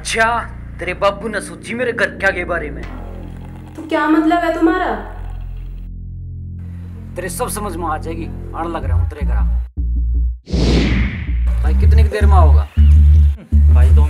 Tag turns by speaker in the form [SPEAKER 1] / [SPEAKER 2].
[SPEAKER 1] अच्छा, तेरे बाबू ने सोची मेरे घर क्या के बारे में?
[SPEAKER 2] तो क्या मतलब है तुम्हारा?
[SPEAKER 1] तेरे सब समझ में आ जाएगी। आने लग रहा हूँ तेरे घर। भाई कितनी देर में होगा?
[SPEAKER 3] भाई 2